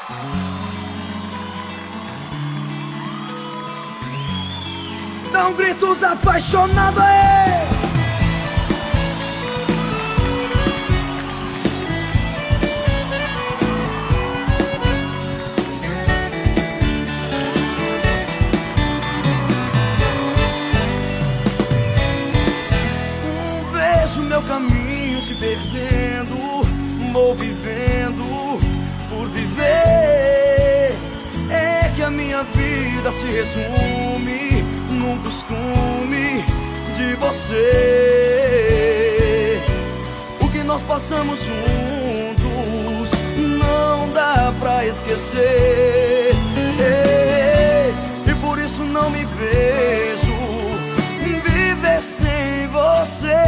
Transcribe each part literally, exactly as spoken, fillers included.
Dá um gritos apaixonado aí. Vejo meu caminho se perdendo, vou vivendo por viver. É que a minha vida se resume num costume de você. O que nós passamos juntos não dá pra esquecer. E por isso não me vejo viver sem você.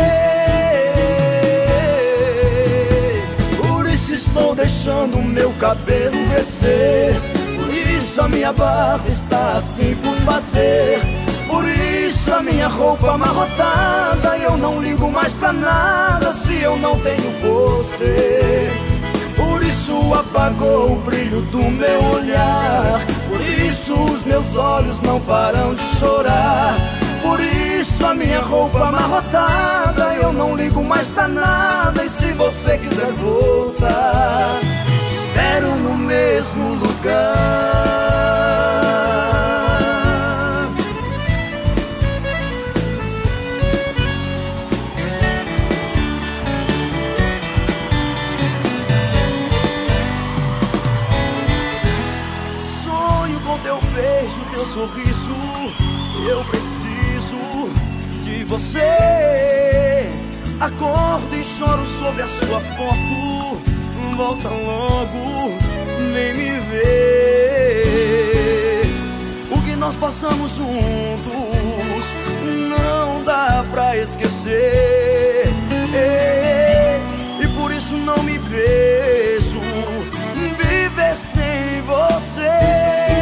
Por isso estou deixando meu cabelo crescer. Por isso a minha barba está assim por fazer. Por isso a minha roupa amarrotada. Eu não ligo mais pra nada se eu não tenho você. Por isso apagou o brilho do meu olhar. Por isso os meus olhos não param de chorar. Por isso a minha roupa amarrotada. Eu não ligo mais pra nada. E se você quiser voltar, te espero no mesmo lugar. Teu beijo, teu sorriso, eu preciso de você. Acordo e choro sobre a sua foto. Volta logo, vem me ver. O que nós passamos juntos não dá pra esquecer. E por isso não me vejo viver sem você.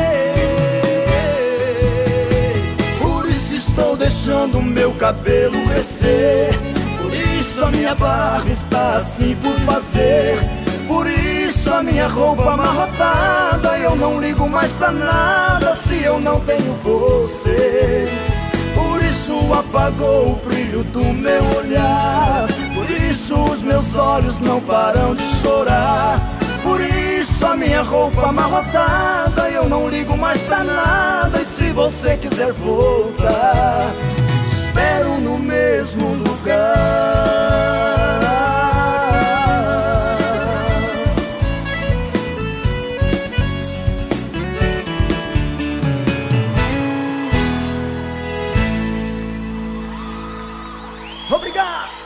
Deixando meu cabelo crescer. Por isso a minha barba está assim por fazer. Por isso a minha roupa amarrotada. Eu não ligo mais pra nada se eu não tenho você. Por isso apagou o brilho do meu olhar. Por isso os meus olhos não param de chorar. Por isso a minha roupa amarrotada. Eu não ligo mais pra nada. E se você quiser voltar, te espero no mesmo lugar. Obrigado!